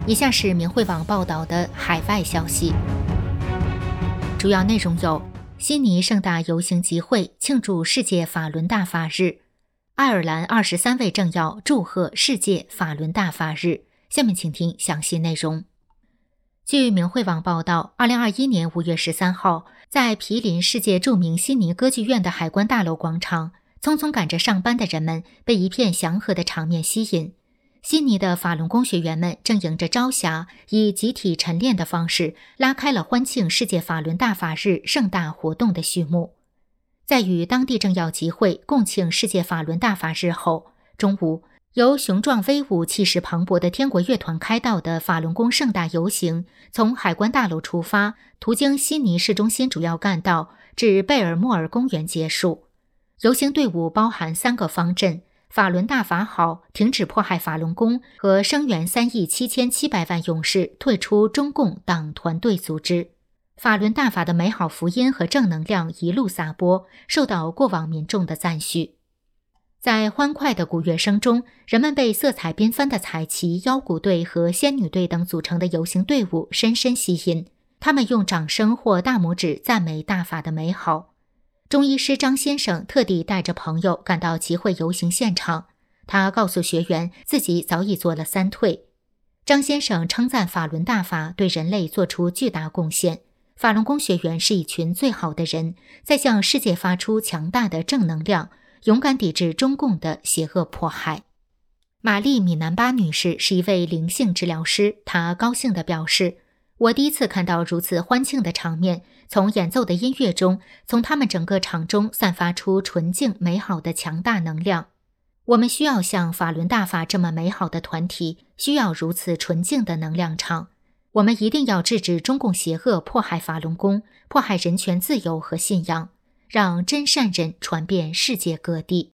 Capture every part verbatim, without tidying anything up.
以下是明慧网报道的海外消息，主要内容有：悉尼盛大游行集会庆祝世界法轮大法日，爱尔兰二十三位政要祝贺世界法轮大法日。下面请听详细内容。据明慧网报道，二零二一年五月十三号，在毗邻世界著名悉尼歌剧院的海关大楼广场，匆匆赶着上班的人们被一片祥和的场面吸引。悉尼的法轮功学员们正迎着朝霞，以集体晨练的方式拉开了欢庆世界法轮大法日盛大活动的序幕。在与当地政要集会共庆世界法轮大法日后，中午由雄壮威武、气势磅礴的天国乐团开道的法轮功盛大游行从海关大楼出发，途经悉尼市中心主要干道至贝尔莫尔公园结束。游行队伍包含三个方阵：法轮大法好、停止迫害法轮功和声援三亿七千七百万勇士退出中共党团队组织。法轮大法的美好福音和正能量一路撒播，受到过往民众的赞许。在欢快的鼓乐声中，人们被色彩缤纷的彩旗、腰鼓队和仙女队等组成的游行队伍深深吸引，他们用掌声或大拇指赞美大法的美好。中医师张先生特地带着朋友赶到集会游行现场，他告诉学员自己早已做了三退。张先生称赞法轮大法对人类做出巨大贡献，法轮功学员是一群最好的人，在向世界发出强大的正能量，勇敢抵制中共的邪恶迫害。玛丽米南巴女士是一位灵性治疗师，她高兴地表示，我第一次看到如此欢庆的场面，从演奏的音乐中，从他们整个场中散发出纯净美好的强大能量。我们需要像法轮大法这么美好的团体，需要如此纯净的能量场。我们一定要制止中共邪恶迫害法轮功，迫害人权自由和信仰，让真善忍传遍世界各地。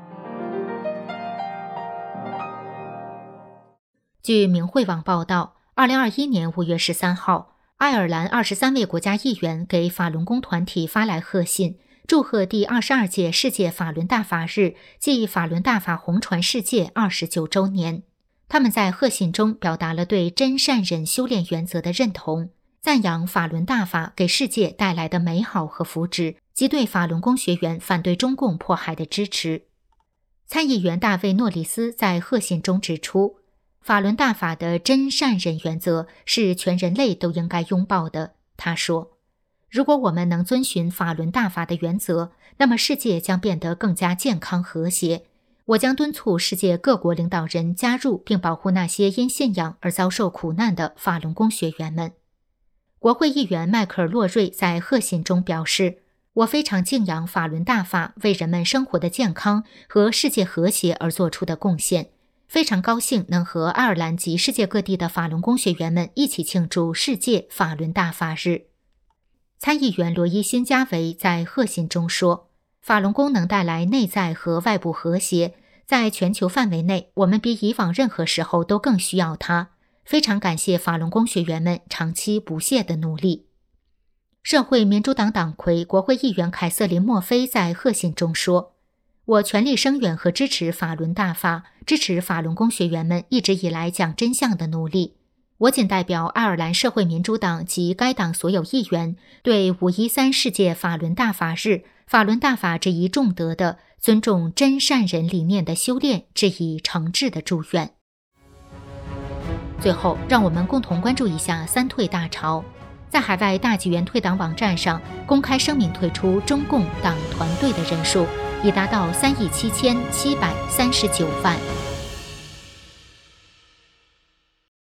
据明慧网报道，二零二一年五月十三号，爱尔兰二十三位国家议员给法轮功团体发来贺信，祝贺第二十二届世界法轮大法日暨法轮大法红传世界二十九周年。他们在贺信中表达了对真善忍修炼原则的认同，赞扬法轮大法给世界带来的美好和福祉，及对法轮功学员反对中共迫害的支持。参议员大卫·诺里斯在贺信中指出，法轮大法的真善忍原则是全人类都应该拥抱的。他说，如果我们能遵循法轮大法的原则，那么世界将变得更加健康和谐。我将敦促世界各国领导人加入并保护那些因信仰而遭受苦难的法轮功学员们。国会议员迈克尔·洛瑞在贺信中表示，我非常敬仰法轮大法为人们生活的健康和世界和谐而做出的贡献，非常高兴能和爱尔兰及世界各地的法轮功学员们一起庆祝世界法轮大法日。参议员罗伊·辛加维在贺信中说，法轮功能带来内在和外部和谐，在全球范围内，我们比以往任何时候都更需要它。非常感谢法轮功学员们长期不懈的努力。社会民主党党魁国会议员凯瑟琳·墨菲在贺信中说，我全力声援和支持法轮大法，支持法轮功学员们一直以来讲真相的努力。我仅代表爱尔兰社会民主党及该党所有议员，对五一三世界法轮大法日法轮大法这一重德的尊重真善忍理念的修炼致以诚挚的祝愿。最后，让我们共同关注一下三退大潮。在海外大纪元退党网站上公开声明退出中共党团队的人数已达到三亿七千七百三十九万。